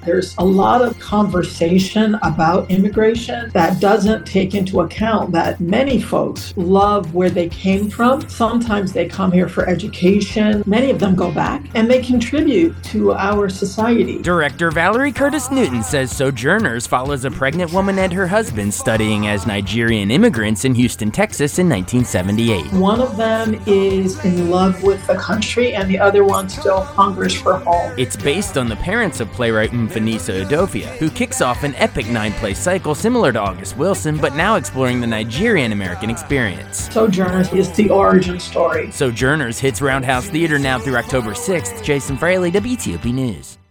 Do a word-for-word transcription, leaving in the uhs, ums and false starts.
There's a lot of conversation about immigration that doesn't take into account that many folks love where they came from. Sometimes they come here for education. Many of them go back and they contribute to our society. Director Valerie Curtis Newton says Sojourners follows a pregnant woman and her husband studying as Nigerian immigrants in Houston, Texas in nineteen seventy-eight. One of them is in love with the country and the other one still hungers for home. It's based on the parents of playwright Mfanisa Udofia, who kicks off an epic nine-play cycle similar to August Wilson, but now exploring the Nigerian-American experience. Sojourners is the origin story. Sojourners hits Roundhouse Theater now through October sixth. Jason Fraley, W T O P News.